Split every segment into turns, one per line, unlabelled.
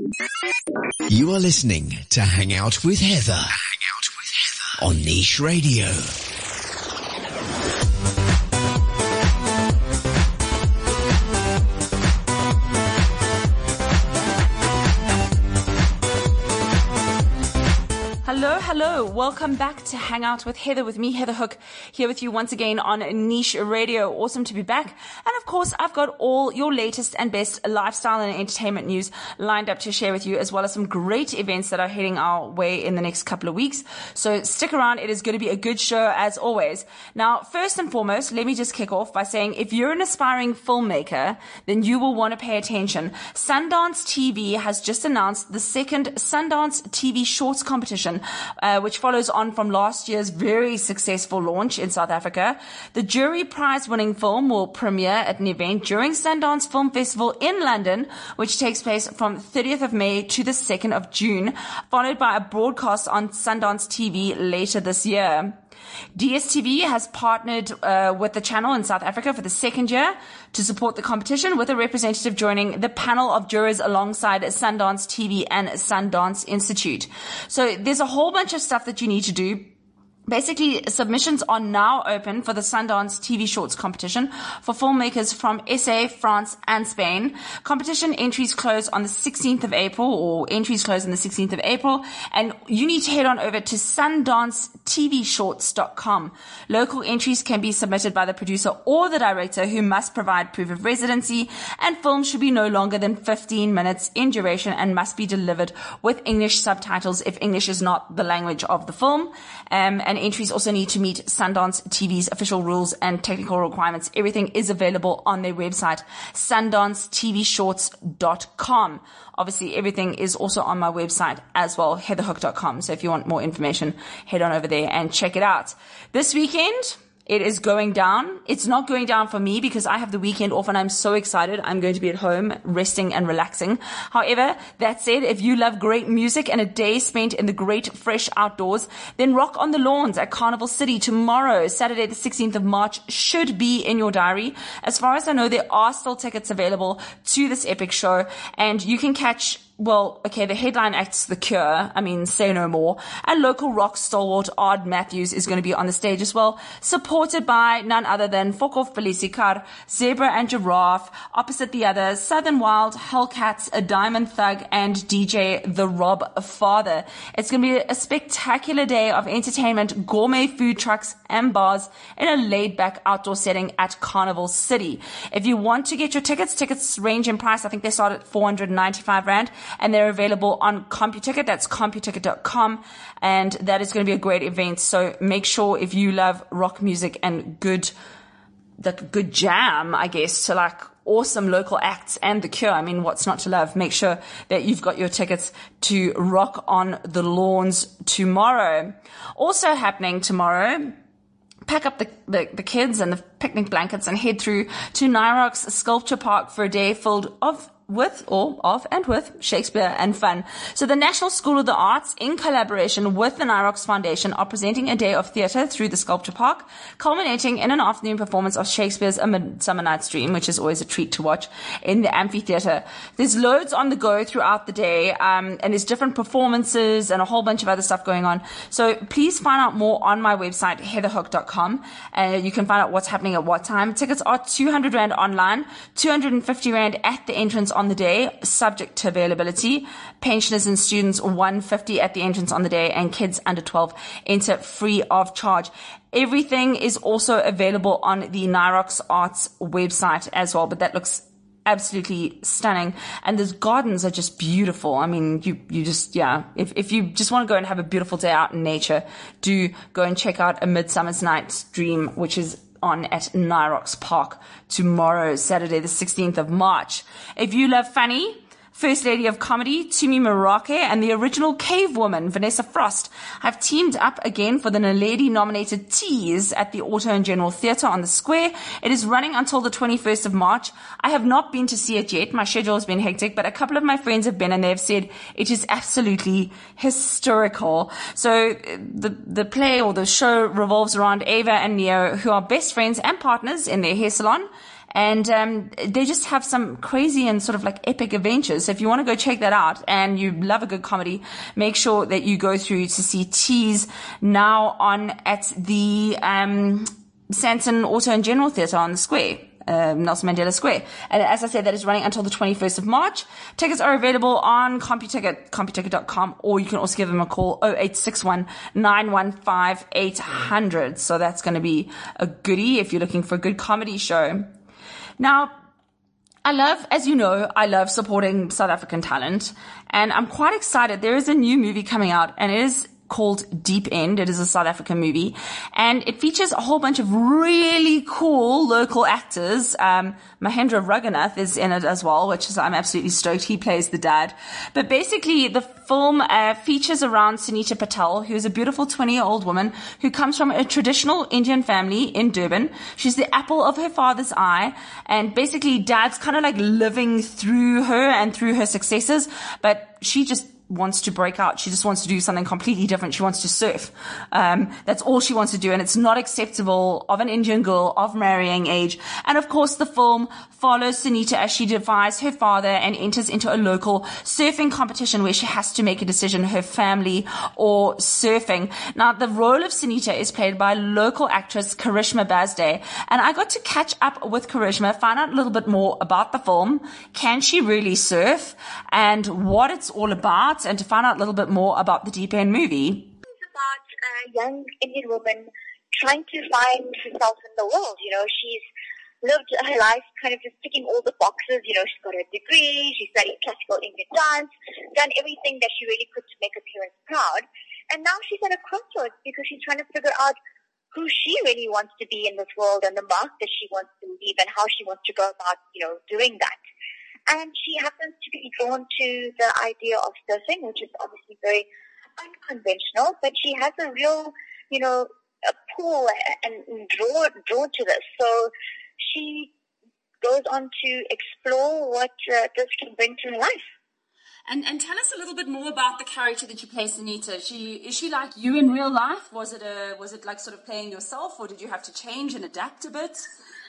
You are listening to Hang Out with Heather on Niche Radio.
Hello. Welcome back to Hang Out with Heather, with me, Heather Hook, here with you once again on Niche Radio. Awesome to be back. And of course, I've got all your latest and best lifestyle and entertainment news lined up to share with you, as well as some great events that are heading our way in the next couple of weeks. So stick around. It is going to be a good show as always. Now, first and foremost, let me just kick off by saying if you're an aspiring filmmaker, then you will want to pay attention. Sundance TV has just announced the second Sundance TV Shorts competition, which follows on from last year's very successful launch in South Africa. The jury prize winning film will premiere at an event during Sundance Film Festival in London, which takes place from 30th of May to the 2nd of June, followed by a broadcast on Sundance TV later this year. DSTV has partnered with the channel in South Africa for the second year to support the competition, with a representative joining the panel of jurors alongside Sundance TV and Sundance Institute. So there's a whole bunch of stuff that you need to do. Basically, submissions are now open for the Sundance TV Shorts competition for filmmakers from SA, France, and Spain. Competition entries close on the 16th of April, and you need to head on over to sundancetvshorts.com. Local entries can be submitted by the producer or the director, who must provide proof of residency, and films should be no longer than 15 minutes in duration and must be delivered with English subtitles if English is not the language of the film. And entries also need to meet Sundance TV's official rules and technical requirements. Everything is available on their website, sundancetvshorts.com. Obviously, everything is also on my website as well, heatherhook.com. So if you want more information, head on over there and check it out. This weekend, it is going down. It's not going down for me because I have the weekend off and I'm so excited. I'm going to be at home resting and relaxing. However, that said, if you love great music and a day spent in the great fresh outdoors, then Rock on the Lawns at Carnival City tomorrow, Saturday the 16th of March, should be in your diary. As far as I know, there are still tickets available to this epic show, and you can catch the headline act's The Cure, say no more, and local rock stalwart Ard Matthews is going to be on the stage as well, supported by none other than Foko Felisikar, Zebra and Giraffe, Opposite the Others, Southern Wild, Hellcats, A Diamond Thug, and DJ The Rob Father. It's going to be a spectacular day of entertainment, gourmet food trucks and bars in a laid-back outdoor setting at Carnival City. If you want to get your tickets range in price. I think they start at 495 Rand. And they're available on CompuTicket. That's CompuTicket.com. And that is going to be a great event. So make sure, if you love rock music and good jam, I guess, to like awesome local acts and The Cure, what's not to love? Make sure that you've got your tickets to Rock on the Lawns tomorrow. Also happening tomorrow, pack up the kids and the picnic blankets and head through to Nyrox Sculpture Park for a day filled with Shakespeare and fun. So the National School of the Arts, in collaboration with the Nyrox Foundation, are presenting a day of theatre through the Sculpture Park, culminating in an afternoon performance of Shakespeare's A Midsummer Night's Dream, which is always a treat to watch, in the amphitheatre. There's loads on the go throughout the day, and there's different performances and a whole bunch of other stuff going on. So please find out more on my website, heatherhook.com. You can find out what's happening at what time. Tickets are 200 Rand online, 250 Rand at the entrance on the day, subject to availability. Pensioners and students 150 at the entrance on the day, and kids under 12 enter free of charge. Everything is also available on the Nyrox Arts website as well, but that looks absolutely stunning, and those gardens are just beautiful. If you just want to go and have a beautiful day out in nature, do go and check out A Midsummer's Night's Dream, which is on at Nyrox Park tomorrow, Saturday the 16th of March. If you love funny, First Lady of Comedy, Tumi Marake, and the original Cave Woman, Vanessa Frost, have teamed up again for the Naledi-nominated Tease at the Auto and General Theatre on the Square. It is running until the 21st of March. I have not been to see it yet. My schedule has been hectic, but a couple of my friends have been, and they've said it is absolutely hysterical. So the play or the show revolves around Ava and Neo, who are best friends and partners in their hair salon. And they just have some crazy and sort of like epic adventures. So if you want to go check that out and you love a good comedy, make sure that you go through to see Tease now on at the Sanson Auto and General Theatre on the Square. Nelson Mandela Square. And as I said, that is running until the 21st of March. Tickets are available on CompuTicket, CompuTicket.com, or you can also give them a call, 0861 915 800. So that's going to be a goodie if you're looking for a good comedy show. Now, as you know, I love supporting South African talent, and I'm quite excited. There is a new movie coming out, and it is called Deep End. It is a South African movie, and it features a whole bunch of really cool local actors. Mahendra Raghunath is in it as well, which is, I'm absolutely stoked. He plays the dad. But basically, the film features around Sunita Patel, who is a beautiful 20-year-old woman who comes from a traditional Indian family in Durban. She's the apple of her father's eye, and basically dad's kind of like living through her and through her successes, but she just wants to break out. She just wants to do something completely different. She wants to surf. That's all she wants to do. And it's not acceptable of an Indian girl of marrying age. And of course, the film follows Sunita as she defies her father and enters into a local surfing competition where she has to make a decision, her family or surfing. Now, the role of Sunita is played by local actress Karishma Bazday. And I got to catch up with Karishma, find out a little bit more about the film. Can she really surf? And what it's all about, and to find out a little bit more about the Deep End movie.
It's about a young Indian woman trying to find herself in the world. You know, she's lived her life kind of just ticking all the boxes. You know, she's got a degree, she studied classical Indian dance, done everything that she really could to make her parents proud. And now she's at a crossroads because she's trying to figure out who she really wants to be in this world and the mark that she wants to leave and how she wants to go about, doing that. And she happens to be drawn to the idea of surfing, which is obviously very unconventional, but she has a real, a pull and drawn to this. So she goes on to explore what this can bring to her life.
And tell us a little bit more about the character that you play, Sunita. Is she like you in real life? Was it like sort of playing yourself, or did you have to change and adapt a bit?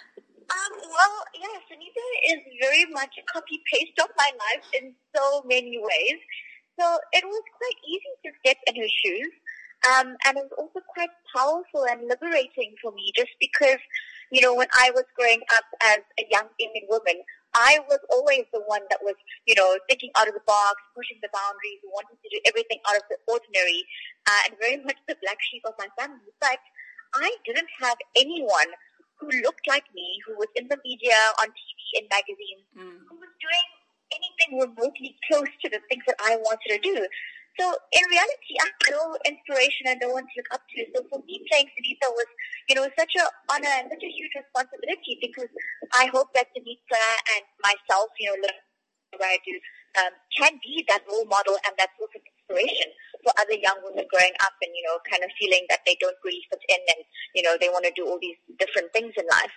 Sunita is very much a copy-paste of my life in so many ways. So it was quite easy to step in her shoes. And it was also quite powerful and liberating for me just because, when I was growing up as a young Indian woman, I was always the one that was, thinking out of the box, pushing the boundaries, wanting to do everything out of the ordinary, and very much the black sheep of my family. But I didn't have anyone who looked like me, who was in the media, on TV, in magazines, who was doing anything remotely close to the things that I wanted to do. So in reality, I had no inspiration and no one to look up to. So for me, playing Sunita was, such an honor and such a huge responsibility because I hope that Sunita and myself, what I do, can be that role model and that source of inspiration for other young women growing up and, kind of feeling that they don't really fit in and, they want to do all these different things in life.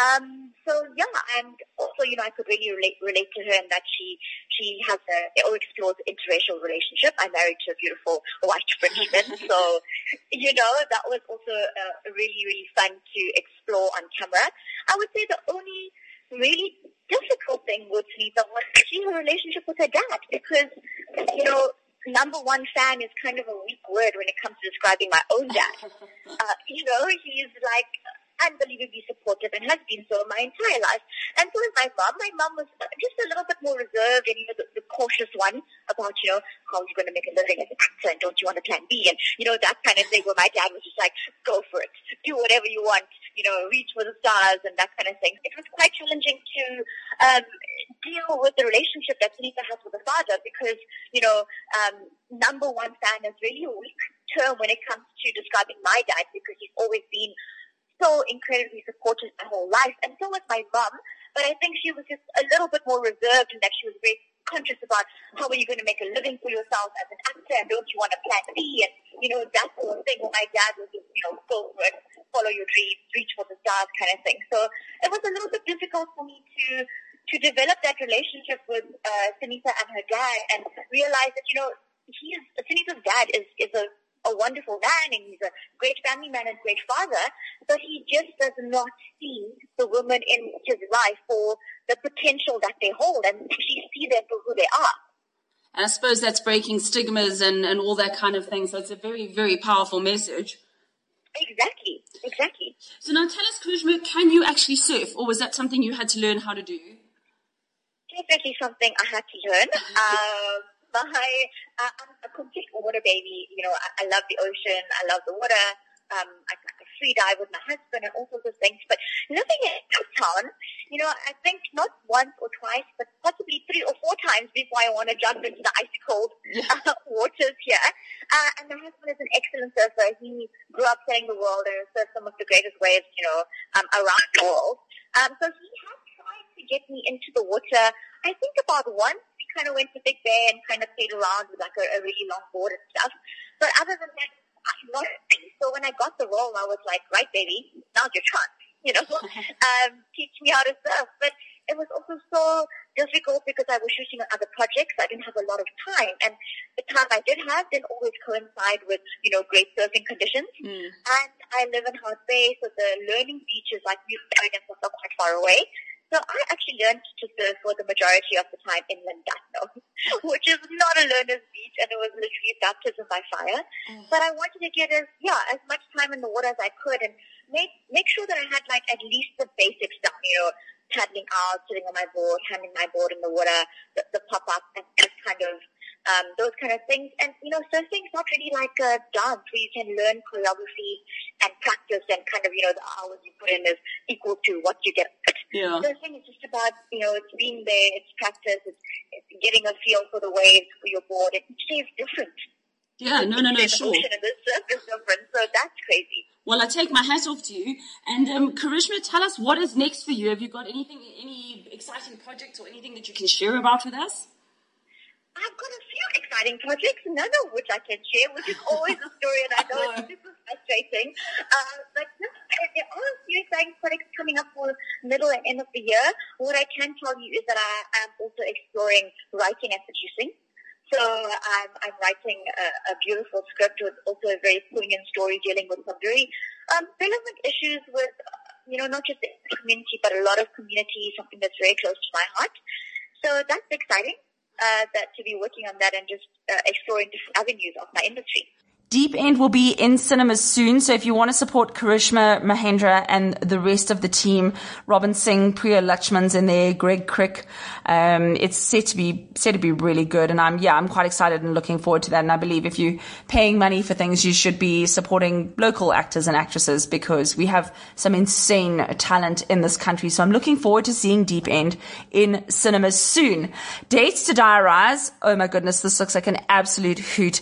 And also, I could really relate to her in that she explores an interracial relationship. I'm married to a beautiful white Frenchman, so, that was also really, really fun to explore on camera. I would say the only really difficult thing with Sunita was actually her relationship with her dad because, number one fan is kind of a weak word when it comes to describing my own dad. He's like unbelievably supportive and has been so my entire life. And so is my mom. My mom was just a little bit more reserved and, the cautious one about, how you're going to make a living as an actor and don't you want a plan B and, that kind of thing where my dad was just like, go for it, do whatever you want, reach for the stars and that kind of thing. It was quite challenging to deal with the relationship that Sunita has with her father because, number one fan is really a weak term when it comes to describing my dad because he's always been so incredibly supportive my whole life, and so was my mom. But I think she was just a little bit more reserved in that she was very conscious about how are you going to make a living for yourself as an actor, and don't you want a plan B, and that sort of thing. Where my dad was just go for it, follow your dreams, reach for the stars, kind of thing. So it was a little bit difficult for me to develop that relationship with Sunita and her dad, and realize that Sunita's dad is a a wonderful man and he's a great family man and great father, but he just does not see the women in his life for the potential that they hold and actually see them for who they are.
And I suppose that's breaking stigmas and all that kind of thing. So it's a very, very powerful message.
Exactly.
So now tell us, Karishma, can you actually surf, or was that something you had to learn how to do?
Definitely something I had to learn. I'm a complete water baby. You know, I love the ocean. I love the water. I free dive with my husband and all sorts of things. But living in Cape Town, you know, I think not once or twice, but possibly 3 or 4 times before I want to jump into the icy cold waters here. And my husband is an excellent surfer. He grew up playing the world and surfed some of the greatest waves, you know, around the world. So he has tried to get me into the water. I think about once we kind of went to Big Bay and kind of played around with like a really long board and stuff. But other than that, not really. So when I got the role, I was like, right, baby, now's your chance, you know, teach me how to surf. But it was also so difficult because I was shooting on other projects. I didn't have a lot of time. And the time I did have didn't always coincide with, you know, great surfing conditions. And I live in Hout Bay, so the learning beaches like Newtown and stuff are quite far away. So I actually learned to surf for the majority of the time in Llandudno, which is not a learner's beach, and it was literally baptism by fire. But I wanted to get as much time in the water as I could and make sure that I had like at least the basics down, you know, paddling out, sitting on my board, handing my board in the water, the pop-up, and just kind of those kind of things. And, you know, surfing is not really like a dance where you can learn choreography and practice and kind of, you know, the hours you put in is equal to what you get.
Yeah.
Surfing is just about, you know, it's being there, it's practice, it's getting a feel for the waves, for your board, and each day is different.
Yeah, no, sure.
The ocean and the surf is different, so that's crazy.
Well, I take my hat off to you. And Karishma, tell us what is next for you. Have you got any exciting projects or anything that you can share about with us?
I've got a few exciting projects, none of which I can share, which is always a story, and I know it's super frustrating. But no, there are a few exciting projects coming up for middle and end of the year. What I can tell you is that I am also exploring writing and producing. So I'm writing a beautiful script with also a very poignant story dealing with some very relevant issues with, you know, not just the community, but a lot of community, something that's very close to my heart. So that's exciting. That to be working on that and just exploring different avenues of my industry.
Deep End will be in cinemas soon, so if you want to support Karishma, Mahendra, and the rest of the team, Robin Singh, Priya Lachman's in there, Greg Crick, it's set to be really good, and I'm quite excited and looking forward to that. And I believe if you're paying money for things, you should be supporting local actors and actresses because we have some insane talent in this country. So I'm looking forward to seeing Deep End in cinemas soon. Dates to diarize. Oh my goodness, this looks like an absolute hoot.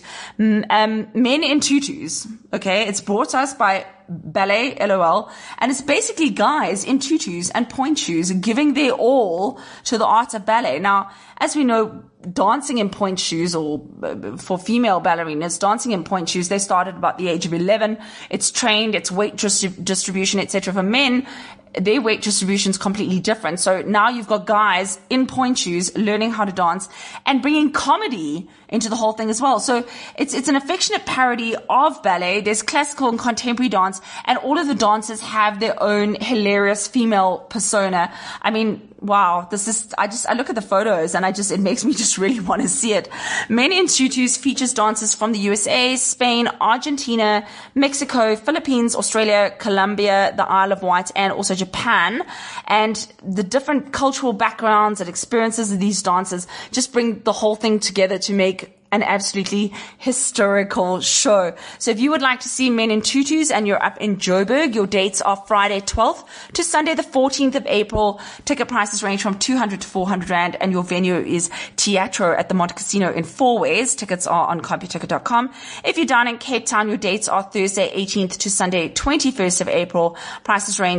Men in tutus, okay? It's brought to us by Ballet LOL, and it's basically guys in tutus and point shoes giving their all to the art of ballet. Now, as we know, dancing in point shoes, or for female ballerinas, dancing in point shoes, they started about the age of 11. It's trained, it's weight distribution, etc. For men, their weight distribution is completely different. So now you've got guys in point shoes learning how to dance and bringing comedy into the whole thing as well. So it's an affectionate parody of ballet. There's classical and contemporary dance, and all of the dancers have their own hilarious female persona. I mean, wow, I look at the photos and it makes me just really want to see it. Men in Tutus features dancers from the USA, Spain, Argentina, Mexico, Philippines, Australia, Colombia, the Isle of Wight, and also Japan. And the different cultural backgrounds and experiences of these dancers just bring the whole thing together to make an absolutely historical show. So if you would like to see Men in Tutus and you're up in Joburg, your dates are Friday 12th to Sunday the 14th of April. Ticket prices range from 200 to 400 Rand, and your venue is Teatro at the Monte Casino in Fourways. Tickets are on CompuTicket.com. If you're down in Cape Town, your dates are Thursday 18th to Sunday 21st of April. Prices range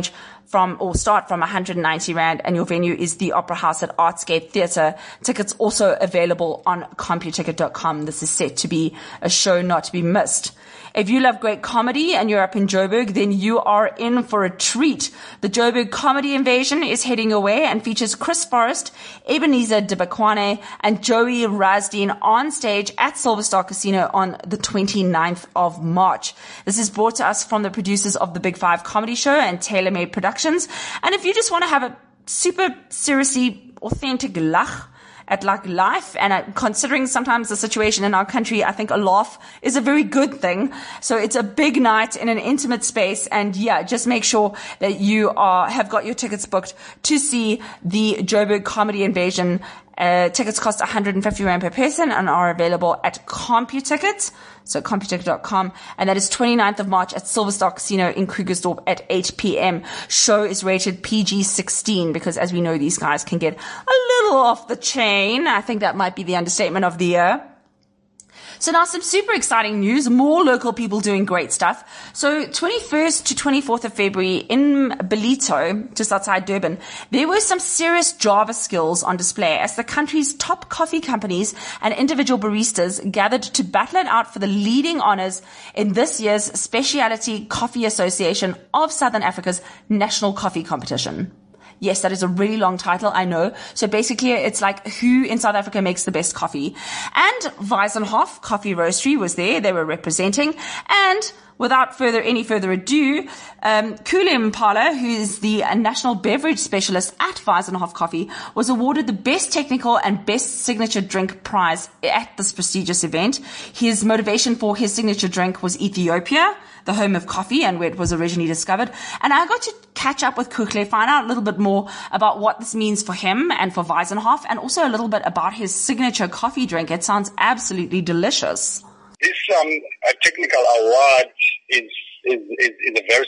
start from 190 Rand, and your venue is the Opera House at Artscape Theatre. Tickets also available on CompuTicket.com. This is set to be a show not to be missed. If you love great comedy and you're up in Joburg, then you are in for a treat. The Joburg Comedy Invasion is heading away and features Chris Forrest, Ebenezer Debakwane, and Joey Rasdeen on stage at Silver Star Casino on the 29th of March. This is brought to us from the producers of the Big Five Comedy Show and Tailor Made Productions. And if you just want to have a super seriously authentic lach at like life, and considering sometimes the situation in our country, I think a laugh is a very good thing. So it's a big night in an intimate space, and yeah, just make sure that you have got your tickets booked to see the Joburg Comedy Invasion. Tickets cost 150 Rand per person and are available at CompuTicket, so CompuTicket.com, and that is 29th of March at Silver Star Casino in Krugersdorp at 8 p.m. Show is rated PG-16 because, as we know, these guys can get a little off the chain. I think that might be the understatement of the year. So now some super exciting news, more local people doing great stuff. So 21st to 24th of February in Ballito, just outside Durban, there were some serious Java skills on display as the country's top coffee companies and individual baristas gathered to battle it out for the leading honors in this year's Specialty Coffee Association of Southern Africa's National Coffee Competition. Yes, that is a really long title, I know. So basically, it's like who in South Africa makes the best coffee. And Weizenhof Coffee Roastery was there. They were representing. And without any further ado, Kule Mpala, who is the national beverage specialist at Weizenhof Coffee, was awarded the Best Technical and Best Signature Drink prize at this prestigious event. His motivation for his signature drink was Ethiopia, the home of coffee and where it was originally discovered. And I got to catch up with Kukle, find out a little bit more about what this means for him and for Weizenhof, and also a little bit about his signature coffee drink. It sounds absolutely delicious.
This technical award is a very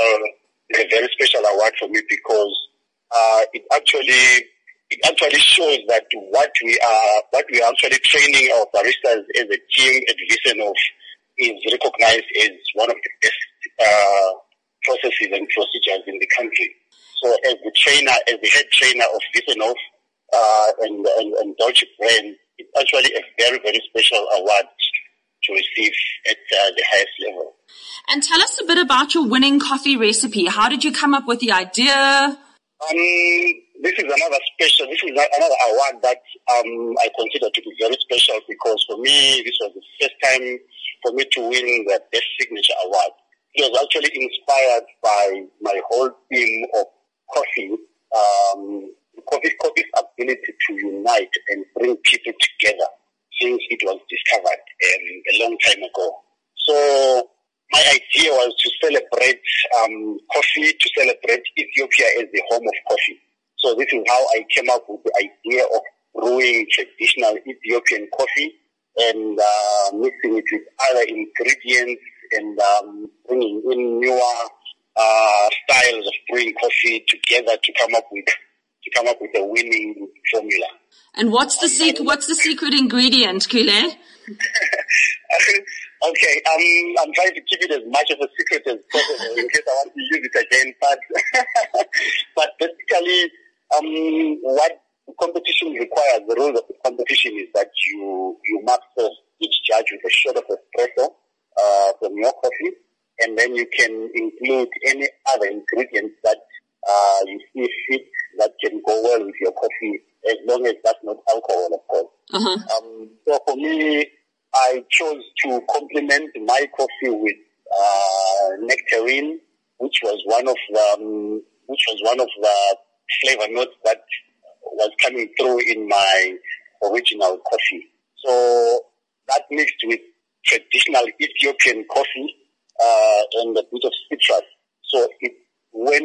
special award for me because it actually shows that what we are actually training our baristas as a team at Weizenhof is recognized as one of the best processes and procedures in the country. So as the head trainer of Weizenhof and Deutsche Brand, it's actually a very, very special award to receive at the highest level.
And tell us a bit about your winning coffee recipe. How did you come up with the idea?
This is another award that I consider to be very special because for me, this was the first time for me to win the Best Signature Award. It was actually inspired by my whole theme of coffee, coffee's ability to unite and bring people together since it was discovered a long time ago. So my idea was to celebrate coffee, to celebrate Ethiopia as the home of coffee. So this is how I came up with the idea of brewing traditional Ethiopian coffee and mixing it with other ingredients and bringing in newer styles of brewing coffee together to come up with a winning formula.
And what's the secret ingredient, Kule?
Okay, I'm trying to keep it as much of a secret as possible in case I want to use it again. But basically, what the competition requires, the rules of the competition is that you must serve each judge with a shot of espresso from your coffee, and then you can include any other ingredients that you see fit that can go well with your coffee, as long as that's not alcohol, of course. Uh-huh. So for me, I chose to complement my coffee with nectarine, which was one of the flavor notes that was coming through in my original coffee. So that mixed with traditional Ethiopian coffee and a bit of citrus. So it went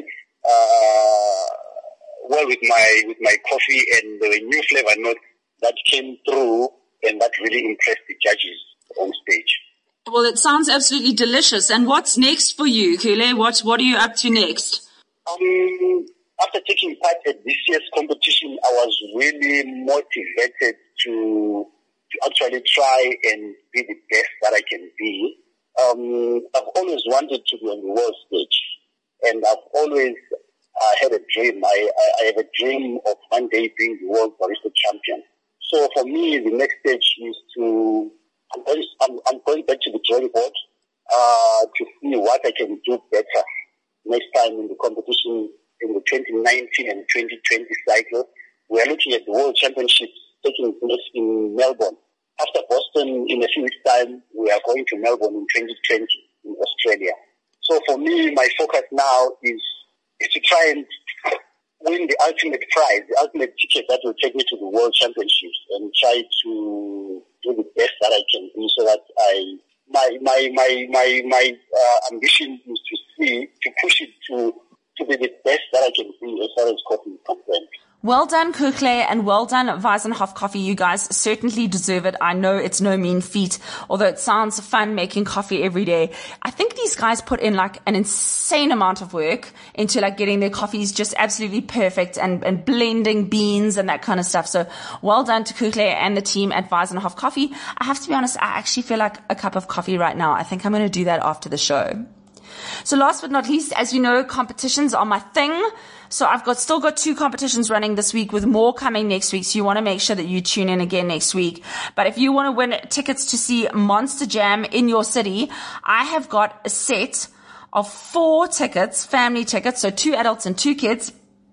well with my coffee, and the new flavor note that came through, and that really impressed the judges on stage.
Well, it sounds absolutely delicious. And what's next for you, Kule? What are you up to next?
After taking part at this year's competition, I was really motivated to actually try and be the best that I can be. I've always wanted to be on the world stage, and I've always had a dream. I have a dream of one day being the world barista champion. So for me, the next stage is I'm going back to the drawing board to see what I can do better next time in the competition in the 2019 and 2020 cycle. We are looking at the World Championships taking place in Melbourne. After Boston, in a few weeks' time, we are going to Melbourne in 2020 in Australia. So for me, my focus now is to try and win the ultimate prize, the ultimate ticket that will take me to the World Championships, and try to do the best that I can do, so that my ambition is to push it to be the best that I can do as far as coffee is concerned.
Well done, Kukle, and well done, Weisenhof Coffee. You guys certainly deserve it. I know it's no mean feat, although it sounds fun making coffee every day. I think these guys put in like an insane amount of work into like getting their coffees just absolutely perfect and blending beans and that kind of stuff. So well done to Kukle and the team at Weisenhof Coffee. I have to be honest, I actually feel like a cup of coffee right now. I think I'm going to do that after the show. So last but not least, as you know, competitions are my thing. So I've still got 2 competitions running this week with more coming next week. So you want to make sure that you tune in again next week. But if you want to win tickets to see Monster Jam in your city, I have got a set of 4 tickets, family tickets. So 2 adults and 2 kids,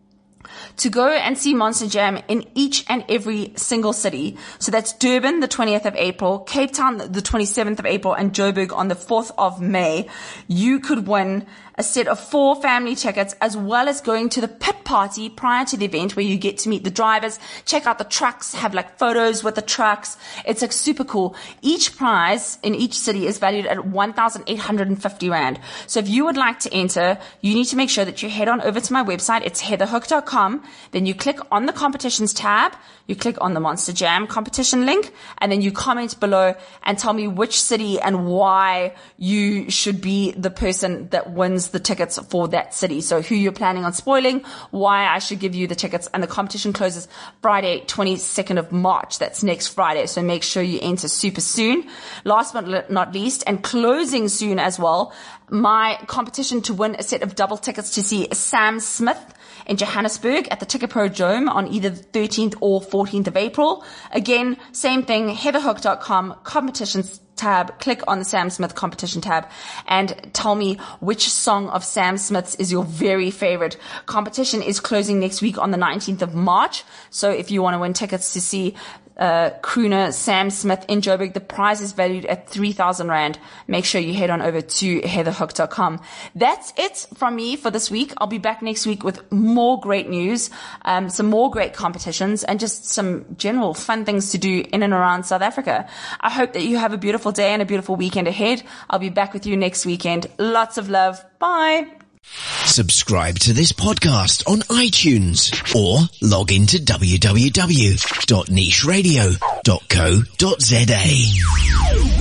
to go and see Monster Jam in each and every single city. So that's Durban, the 20th of April, Cape Town, the 27th of April, and Joburg on the 4th of May. You could win a set of 4 family tickets, as well as going to the pit party prior to the event, where you get to meet the drivers, check out the trucks, have like photos with the trucks. It's like super cool. Each prize in each city is valued at 1,850 Rand. So if you would like to enter, you need to make sure that you head on over to my website. It's heatherhook.com. Then you click on the competitions tab, you click on the Monster Jam competition link, and then you comment below and tell me which city and why you should be the person that wins the tickets for that city. So who you're planning on spoiling, why I should give you the tickets, and the competition closes Friday, 22nd of March. That's next Friday. So make sure you enter super soon. Last but not least, and closing soon as well, my competition to win a set of double tickets to see Sam Smith in Johannesburg at the Ticketpro Dome on either the 13th or 14th of April. Again, same thing, heatherhook.com, competitions tab, click on the Sam Smith competition tab and tell me which song of Sam Smith's is your very favorite. Competition is closing next week on the 19th of March. So if you want to win tickets to see crooner Sam Smith in Joburg, the prize is valued at 3,000 Rand. Make sure you head on over to heatherhook.com. That's it from me for this week. I'll be back next week with more great news, some more great competitions, and just some general fun things to do in and around South Africa. I hope that you have a beautiful day and a beautiful weekend ahead. I'll be back with you next weekend. Lots of love. Bye.
Subscribe to this podcast on iTunes or log into www.nicheradio.co.za.